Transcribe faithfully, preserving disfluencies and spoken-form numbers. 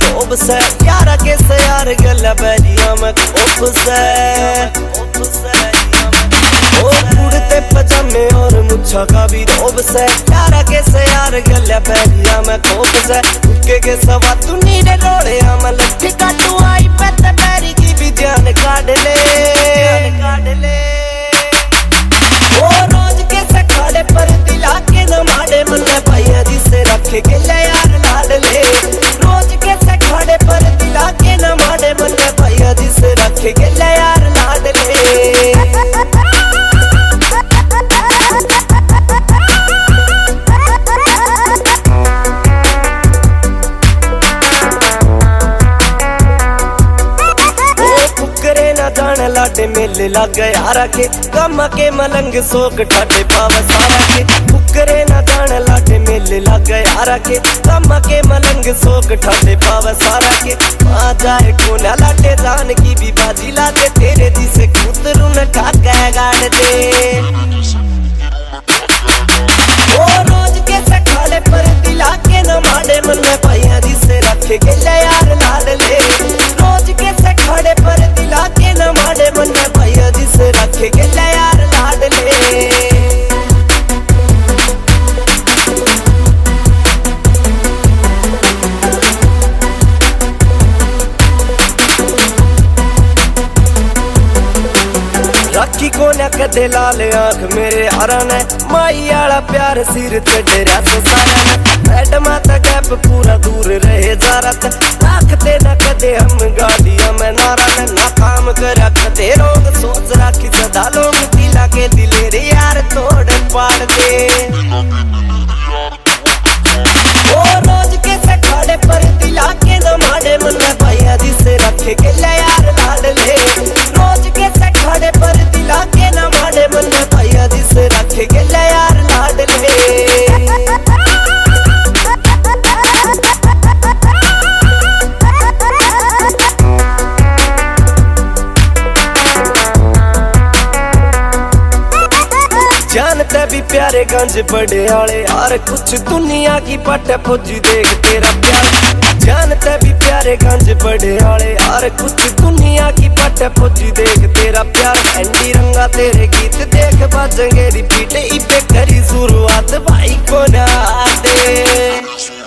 रोब से यारा के से यार गला बैरिया में खोप से ओ कुर्ते पजामे और मुच्छा का भी रोब से यारा के से यार गला बैरिया में खोप से उनके के सवा तू नीरे रोड़े हम लट्ठी काटू आई पे बैरी की भी जान काट ले काट ले ओ रोज के से खाड़े पर दिला के न माड़े मन में भैया जी से रखे के ले यार लाड ले रोज के से खाड़े पर दिला के न माड़े मन में भैया जी से रखे के ले यार लाड ले लाडे मेले लग यारा के कम के मलंग सोक ठाडे पाव सारा के फुकरे ना जान लाडे मेले लग यारा के कम के मलंग सोक ठाडे पाव सारा के आ जाए कोना लाडे जान की भी बाजी लादे तेरे जी से कूतरू न ठाका गाड़ दे ओ रोज के सखाले पर दिला के न माड़े मन में भैया जी से रखे के ले यार लाड ले रोज के सखाले पर दिला के न माड़े मन में भैया जी से रखे के ले यार लाड ले राखी को न कदे लाल आंख मेरे यारा ने माई आला प्यार सिर ते डेरा से सारा ने मैडमा तक गैप पूरा दूर रहे जारत आखते न कदे हम गाड़ियां में नारा ने ना काम कर कदे रोग सोच राखी सदा लोग दिला के दिलेरे यार तोड़ पाड़ दे ओ रोज के से खाड़े पर दिला के न माड़े मन में भैया जी से रखे के ले यार लाड ले रोज के से खाड़े पर दिला के न माड़े मन में भैया जी से रखे के ले यार लाड ले जानते भी प्यारे गंज बड़े आले यार कुछ दुनिया की पट फौजी देख तेरा प्यार जानते भी प्यारे गंज बड़े आले यार कुछ दुनिया की पट फौजी देख तेरा प्यार एंडी रंगा तेरे गीत देख बाजेंगे रिपीट इपे करी शुरुआत भाई को ना दे।